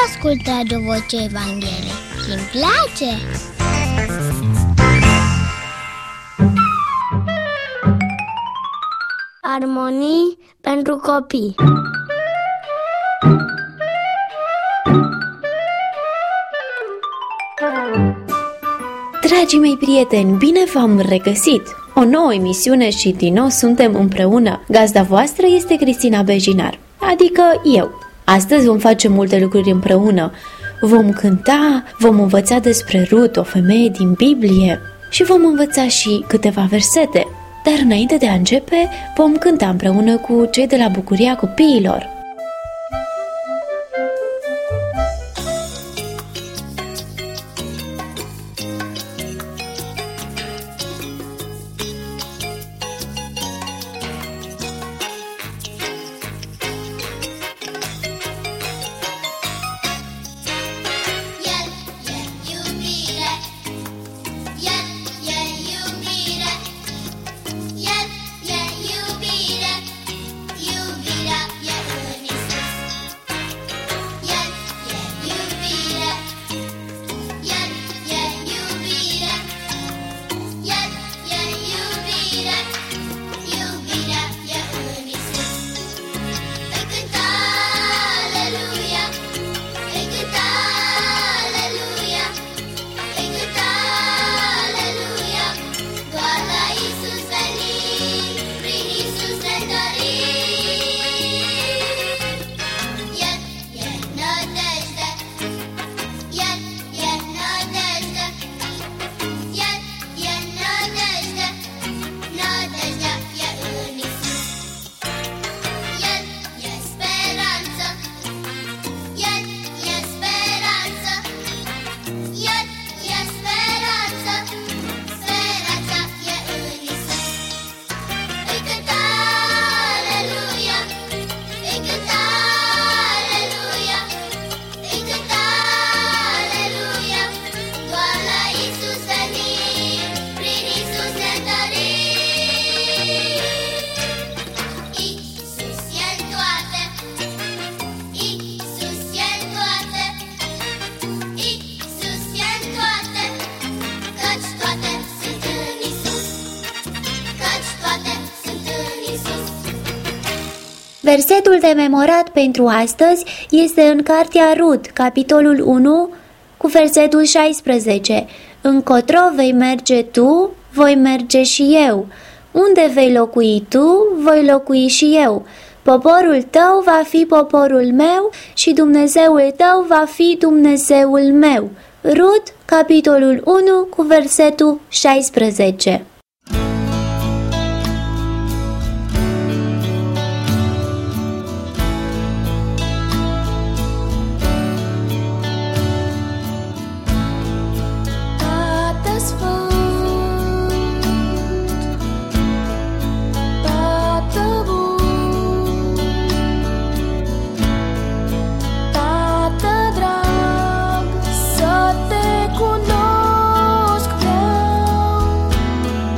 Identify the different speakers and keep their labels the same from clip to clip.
Speaker 1: ascult Radio Vocea Evangheliei și îmi place! Armonii pentru copii.
Speaker 2: Dragii mei prieteni, bine v-am regăsit! O nouă emisiune și din nou suntem împreună. Gazda voastră este Cristina Bejinar, adică eu. Astăzi vom face multe lucruri împreună. Vom cânta, vom învăța despre Rut, o femeie din Biblie, și vom învăța și câteva versete. Dar înainte de a începe, vom cânta împreună cu cei de la Bucuria Copiilor. Versetul de memorat pentru astăzi este în cartea Rut, capitolul 1, cu versetul 16. Încotro vei merge tu, voi merge și eu. Unde vei locui tu, voi locui și eu. Poporul tău va fi poporul meu și Dumnezeul tău va fi Dumnezeul meu. Rut, capitolul 1, cu versetul 16.
Speaker 3: Să te cunosc vreau.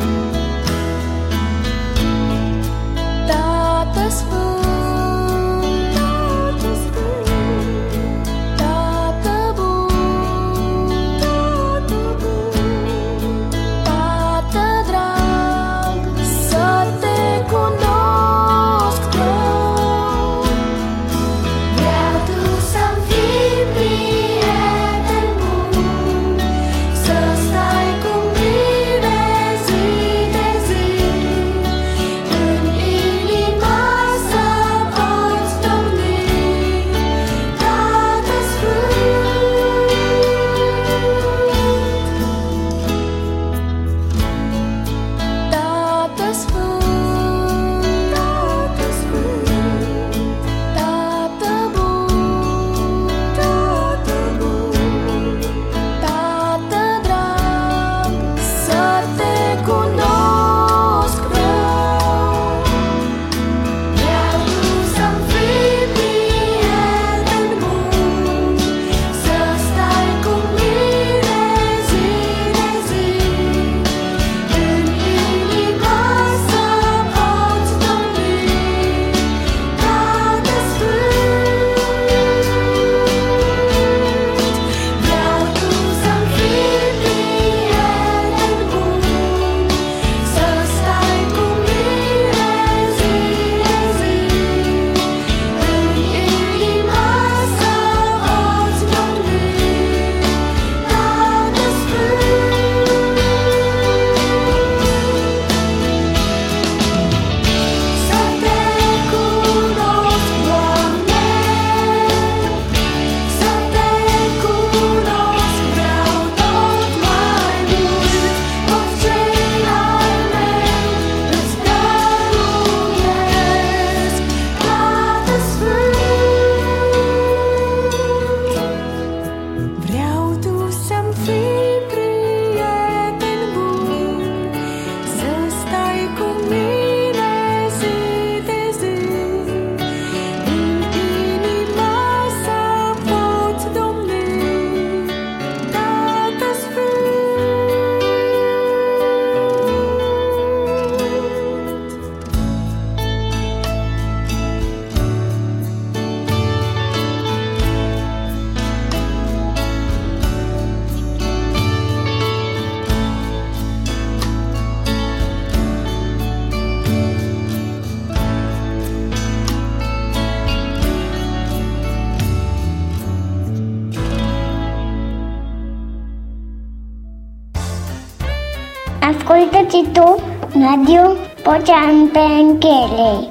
Speaker 1: Ascultă-ți tu, Radio Ocean Penchele.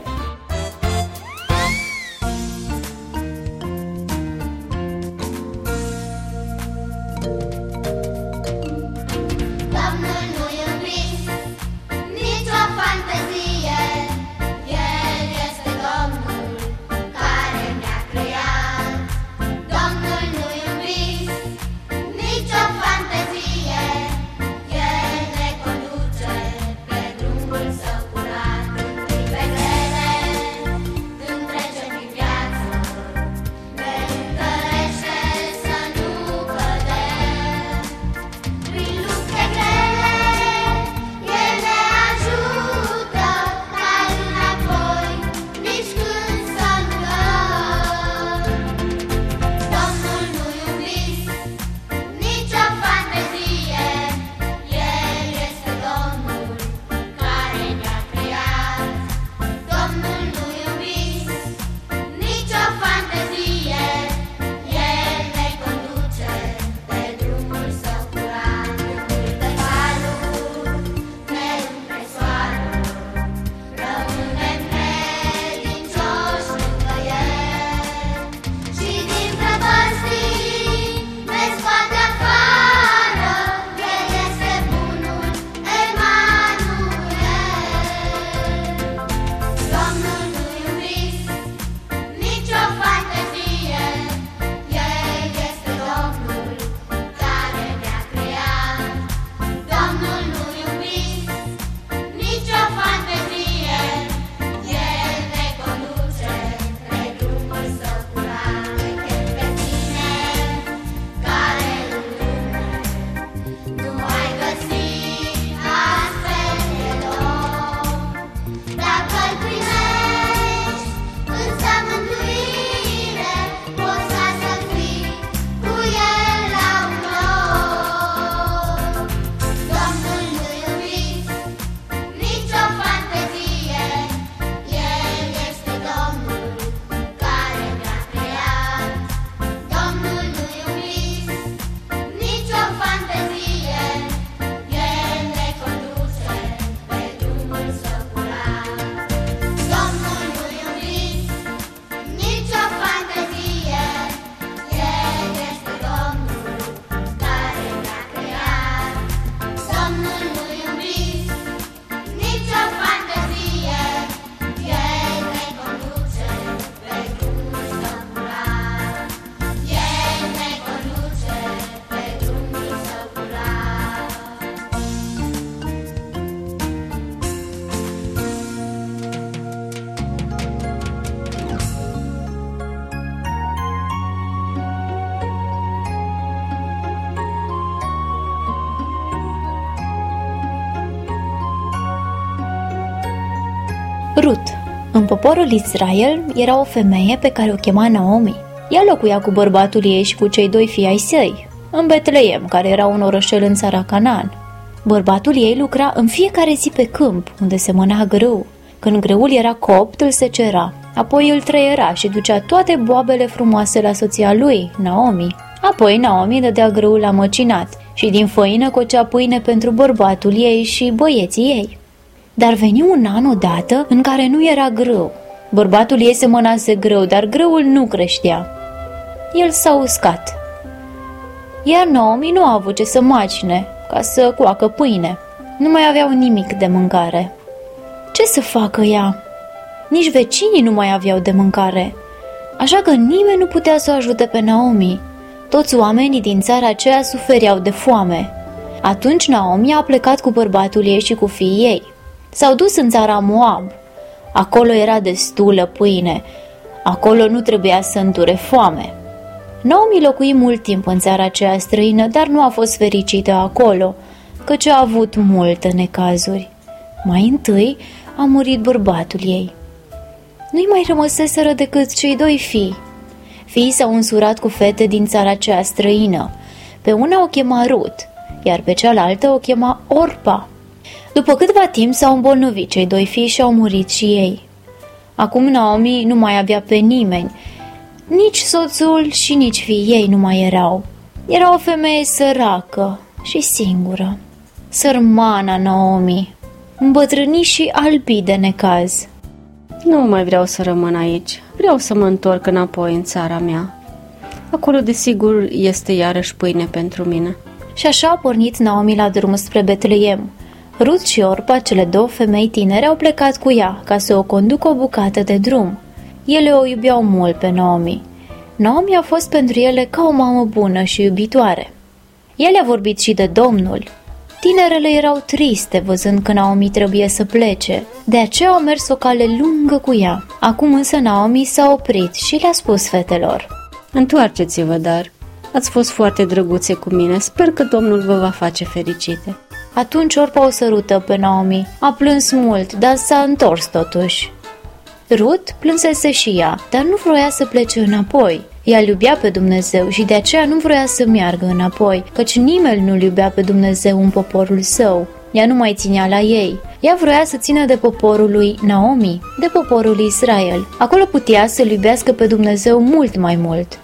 Speaker 2: Rut. În poporul Israel era o femeie pe care o chema Naomi. Ea locuia cu bărbatul ei și cu cei 2 fii ai săi, în Betleem, care era un orășel în țara Canaan. Bărbatul ei lucra în fiecare zi pe câmp, unde se mâna grâu. Când grâul era copt, îl secera, apoi îl trăiera și ducea toate boabele frumoase la soția lui, Naomi. Apoi Naomi dădea grâul la măcinat și din făină cocea pâine pentru bărbatul ei și băieții ei. Dar veni un an odată în care nu era grâu. Bărbatul ei se mănase grâu, dar grâul nu creștea. El s-a uscat. Iar Naomi nu a avut ce să macine, ca să coacă pâine. Nu mai aveau nimic de mâncare. Ce să facă ea? Nici vecinii nu mai aveau de mâncare, așa că nimeni nu putea să o ajute pe Naomi. Toți oamenii din țara aceea suferiau de foame. Atunci Naomi a plecat cu bărbatul ei și cu fiii ei. S-au dus în țara Moab. Acolo era destulă pâine. Acolo nu trebuia să înture foame. Naomi locui mult timp în țara aceea străină, dar nu a fost fericită acolo, căci a avut multe necazuri. Mai întâi a murit bărbatul ei. Nu-i mai rămăseseră decât cei 2 fii. Fiii s-au însurat cu fete din țara aceea străină. Pe una o chema Rut, iar pe cealaltă o chema Orpa. După câtva timp s-au îmbolnăvit cei 2 fii și au murit și ei. Acum Naomi nu mai avea pe nimeni. Nici soțul și nici fiii ei nu mai erau. Era o femeie săracă și singură. Sărmana Naomi, îmbătrâni și albi de necaz.
Speaker 3: Nu mai vreau să rămân aici. Vreau să mă întorc înapoi în țara mea. Acolo, desigur, este iarăși pâine pentru mine.
Speaker 2: Și așa a pornit Naomi la drum spre Betleem. Rut și Orpa, cele două femei tinere, au plecat cu ea ca să o conducă o bucată de drum. Ele o iubeau mult pe Naomi. Naomi a fost pentru ele ca o mamă bună și iubitoare. El a vorbit și de Domnul. Tinerele erau triste văzând că Naomi trebuie să plece, de aceea au mers o cale lungă cu ea. Acum însă Naomi s-a oprit și le-a spus fetelor:
Speaker 3: Întoarceți-vă, dar ați fost foarte drăguțe cu mine. Sper că Domnul vă va face fericite.
Speaker 2: Atunci Orpa o sărută pe Naomi. A plâns mult, dar s-a întors totuși. Rut plânsese și ea, dar nu vroia să plece înapoi. Ea îl iubea pe Dumnezeu și de aceea nu vroia să meargă înapoi, căci nimeni nu-l iubea pe Dumnezeu în poporul său. Ea nu mai ținea la ei. Ea vroia să țină de poporul lui Naomi, de poporul Israel. Acolo putea să-l iubească pe Dumnezeu mult mai mult.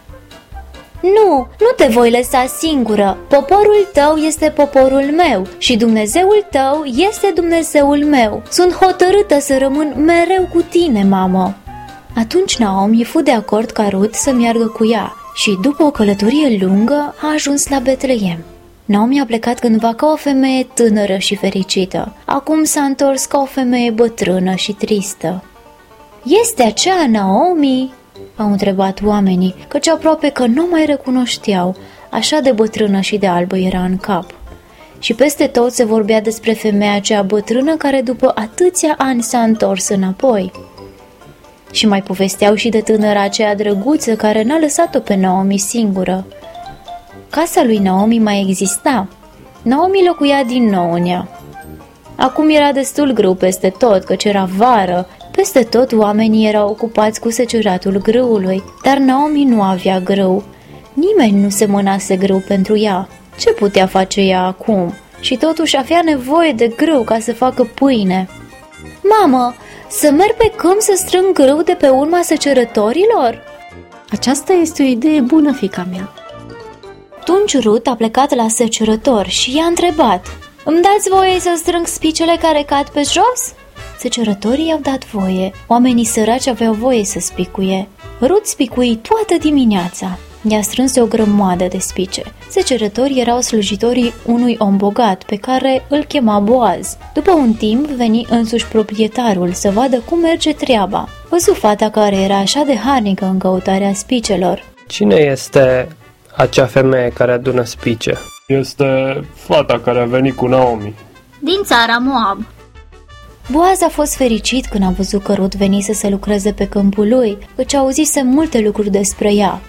Speaker 2: Nu te voi lăsa singură. Poporul tău este poporul meu și Dumnezeul tău este Dumnezeul meu. Sunt hotărâtă să rămân mereu cu tine, mamă. Atunci Naomi fu de acord ca Rut să meargă cu ea și după o călătorie lungă a ajuns la Betleem. Naomi a plecat cândva ca o femeie tânără și fericită. Acum s-a întors ca o femeie bătrână și tristă. Este aceea Naomi? Au întrebat oamenii, căci aproape că nu mai recunoșteau, așa de bătrână și de albă era în cap. Și peste tot se vorbea despre femeia aceea bătrână care după atâția ani s-a întors înapoi. Și mai povesteau și de tânăra aceea drăguță care n-a lăsat-o pe Naomi singură. Casa lui Naomi mai exista. Naomi locuia din nou în ea. Acum era destul grâu peste tot, căci era vară. Peste tot oamenii erau ocupați cu seceratul grâului, dar Naomi nu avea grâu. Nimeni nu semănase grâu pentru ea. Ce putea face ea acum? Și totuși avea nevoie de grâu ca să facă pâine. Mamă, să merg pe câmp să strâng grâu de pe urma secerătorilor?
Speaker 3: Aceasta este o idee bună, fiica mea.
Speaker 2: Atunci Rut a plecat la secerător și i-a întrebat: Îmi dați voie să strâng spicele care cad pe jos? Secerătorii i-au dat voie. Oamenii săraci aveau voie să spicuie. Rut spicui toată dimineața. I-a strâns o grămadă de spice. Secerătorii erau slujitorii unui om bogat pe care îl chema Boaz. După un timp veni însuși proprietarul să vadă cum merge treaba. Văzu fata care era așa de harnică în căutarea spicelor.
Speaker 4: Cine este acea femeie care adună spice?
Speaker 5: Este fata care a venit cu Naomi.
Speaker 1: Din țara Moab.
Speaker 2: Boaz a fost fericit când a văzut că Rut venise să lucreze pe câmpul lui, căci auzise multe lucruri despre ea.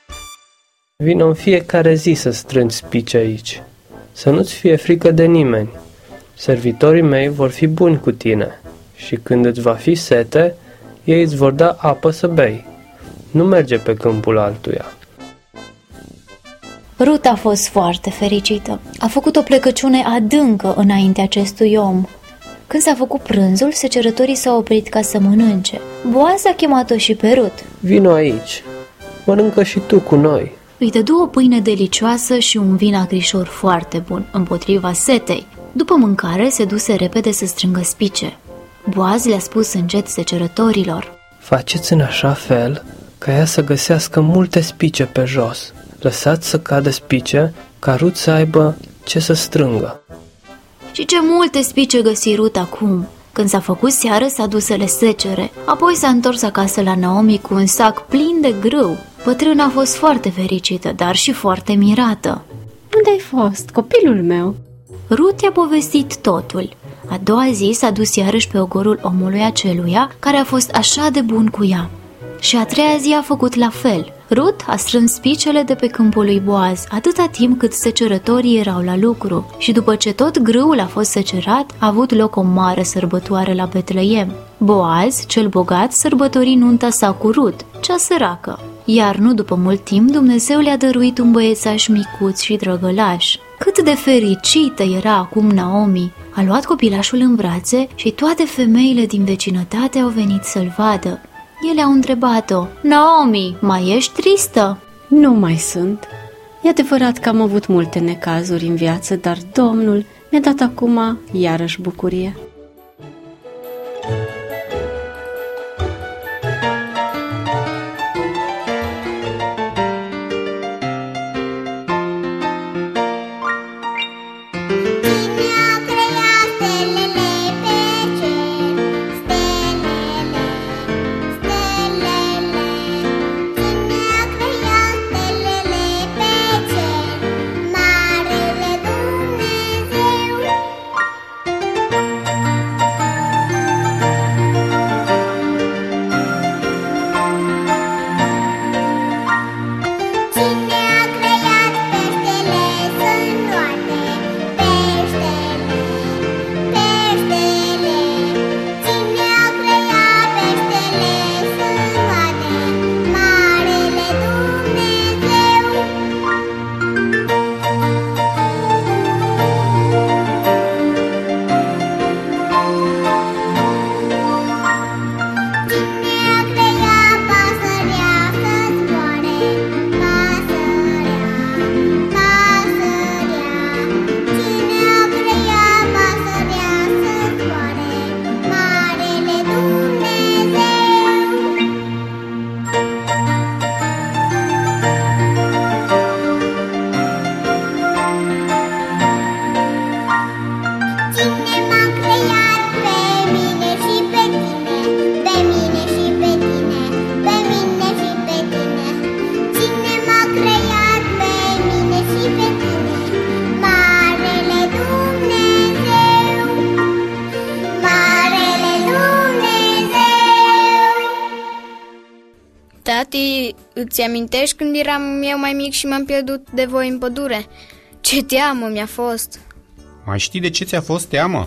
Speaker 4: Vino în fiecare zi să strângi spice aici. Să nu-ți fie frică de nimeni. Servitorii mei vor fi buni cu tine și când îți va fi sete, ei îți vor da apă să bei. Nu merge pe câmpul altuia.
Speaker 2: Rut a fost foarte fericită. A făcut o plecăciune adâncă înaintea acestui om. Când s-a făcut prânzul, secerătorii s-au oprit ca să mănânce. Boaz a chemat-o și pe Rut.
Speaker 4: Vino aici, mănâncă și tu cu noi.
Speaker 2: Îi dădu o pâine delicioasă și un vin acrișor foarte bun, împotriva setei. După mâncare, se duse repede să strângă spice. Boaz le-a spus încet secerătorilor:
Speaker 4: Faceți în așa fel ca ea să găsească multe spice pe jos. Lăsați să cadă spice ca Rut să aibă ce să strângă.
Speaker 2: Și ce multe spice găsi Rut acum! Când s-a făcut seară, s-a dus să le secere. Apoi s-a întors acasă la Naomi cu un sac plin de grâu. Bătrâna a fost foarte fericită, dar și foarte mirată.
Speaker 3: Unde ai fost, copilul meu?
Speaker 2: Rut i-a povestit totul. A doua zi s-a dus iarăși pe ogorul omului aceluia, care a fost așa de bun cu ea. Și a treia zi a făcut la fel. Rut a strâns spicele de pe câmpul lui Boaz, atâta timp cât secerătorii erau la lucru. Și după ce tot grâul a fost secerat, a avut loc o mare sărbătoare la Betleem. Boaz, cel bogat, sărbători nunta sa cu Rut, cea săracă. Iar nu după mult timp, Dumnezeu le-a dăruit un băiețaș micuț și drăgălaș. Cât de fericită era acum Naomi! A luat copilașul în brațe și toate femeile din vecinătate au venit să-l vadă. Ele au întrebat-o: Naomi, mai ești tristă?
Speaker 3: Nu mai sunt. E adevărat că am avut multe necazuri în viață, dar Domnul mi-a dat acum iarăși bucurie.
Speaker 1: Tati, îți amintești când eram eu mai mic și m-am pierdut de voi în pădure? Ce teamă mi-a fost!
Speaker 6: Mai știi de ce ți-a fost teamă?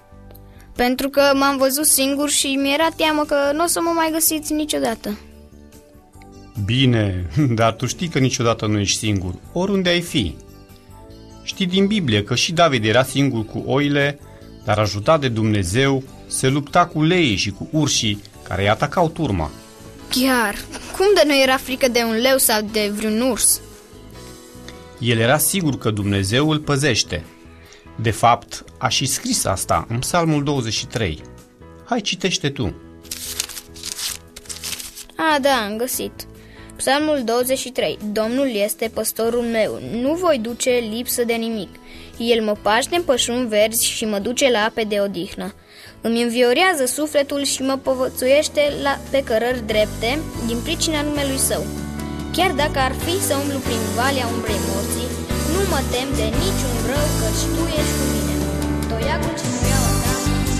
Speaker 1: Pentru că m-am văzut singur și mi-era teamă că nu o să mă mai găsiți niciodată.
Speaker 6: Bine, dar tu știi că niciodată nu ești singur, oriunde ai fi. Știi din Biblie că și David era singur cu oile, dar ajutat de Dumnezeu, se lupta cu leii și cu urșii care îi atacau turma.
Speaker 1: Chiar, cum de nu era frică de un leu sau de vreun urs?
Speaker 6: El era sigur că Dumnezeu îl păzește. De fapt, a și scris asta în Psalmul 23. Hai, citește tu.
Speaker 1: Da, am găsit. Psalmul 23. Domnul este păstorul meu, nu voi duce lipsă de nimic. El mă paște în pășuni verzi și mă duce la ape de odihnă. Îmi înviorează sufletul și mă povățuiește pe cărări drepte din pricina numelui său. Chiar dacă ar fi să umblu prin valea umbrei morții, nu mă tem de niciun rău, căci tu ești cu mine. Toiagul și steaua ta.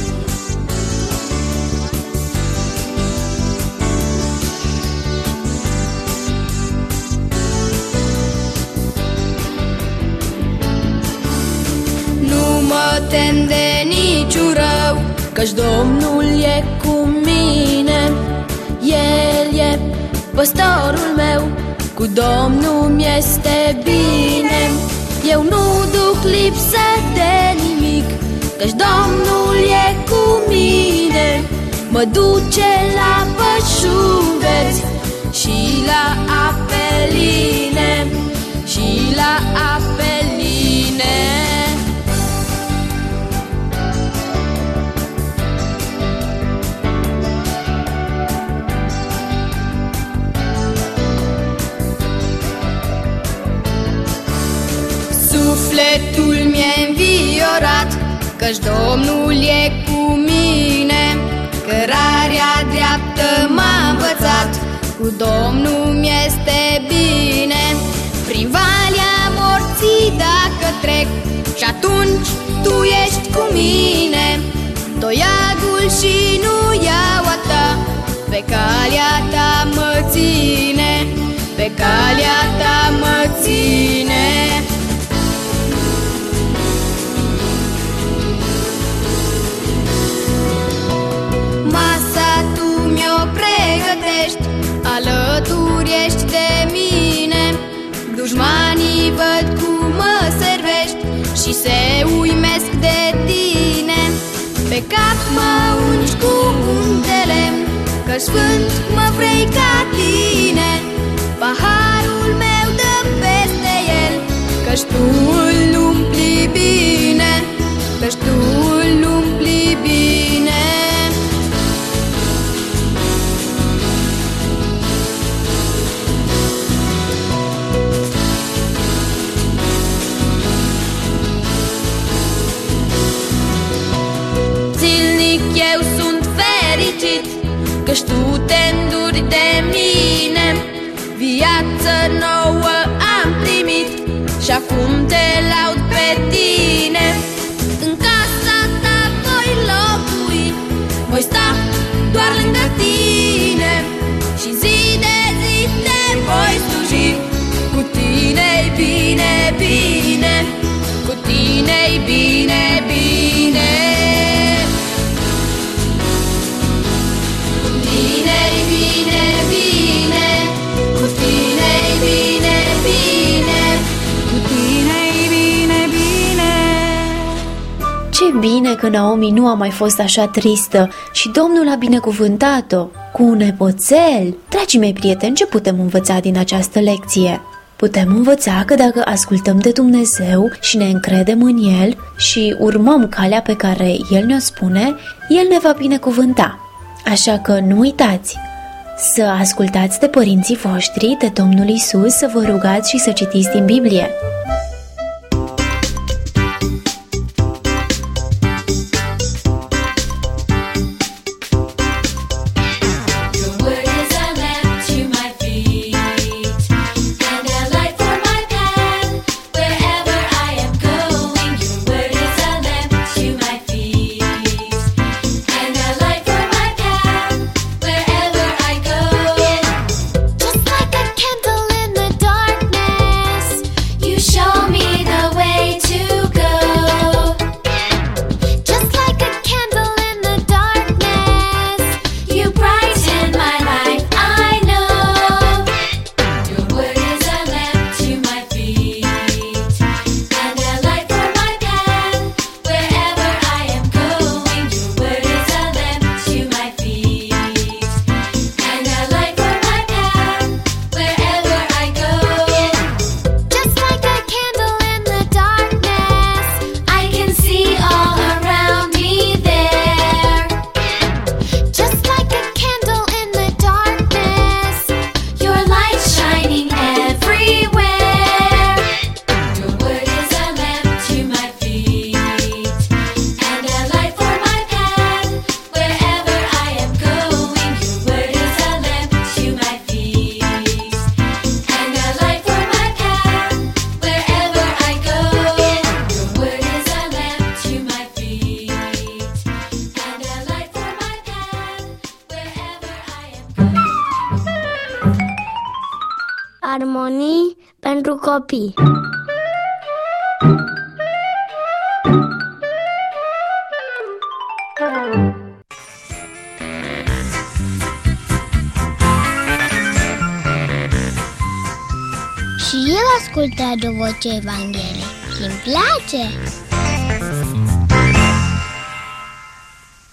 Speaker 7: Nu mă tem de niciun rău, căci Domnul e cu mine. El e păstorul meu, cu Domnul mi-este bine. Eu nu duc lipsă de nimic, căci Domnul e cu mine. Mă duce la pășuni verzi și la ape line, și la ape line. Sufletul mi-e înviorat, căci Domnul e cu mine. Cărarea dreaptă m-a învățat, cu Domnul mi-este bine. Prin valea morții dacă trec, și atunci tu ești cu mine. Toiagul și nuiaua ta pe calea ta mă ține, pe calea ta mă ține. Alături ești de mine, dușmanii văd cum mă servești și se uimesc de tine. Pe cap mă ungi cu untele, că sfânt mă vrei ca tine. Paharul meu dă peste el, căci tu îl umpli bine. căci tu te înduri de mine. Viață nouă am primit și acum te laud pe tine. În casa ta voi locui, voi sta doar lângă tine și zi de zi te voi sluji. Cu tine-i bine, bine, cu tine-i bine, bine. Cu tine-i bine, bine, cu tine-i bine, bine, cu tine-i bine, bine.
Speaker 2: Ce bine că Naomi nu a mai fost așa tristă și Domnul a binecuvântat-o cu un nepoțel. Dragii mei prieteni, ce putem învăța din această lecție? Putem învăța că dacă ascultăm de Dumnezeu și ne încredem în El și urmăm calea pe care El ne-o spune, El ne va binecuvânta. Așa că nu uitați să ascultați de părinții voștri, de Domnul Isus, să vă rugați și să citiți din Biblie.
Speaker 8: Armonii pentru copii. Și el ascultă de voce Evangheliei și îmi place.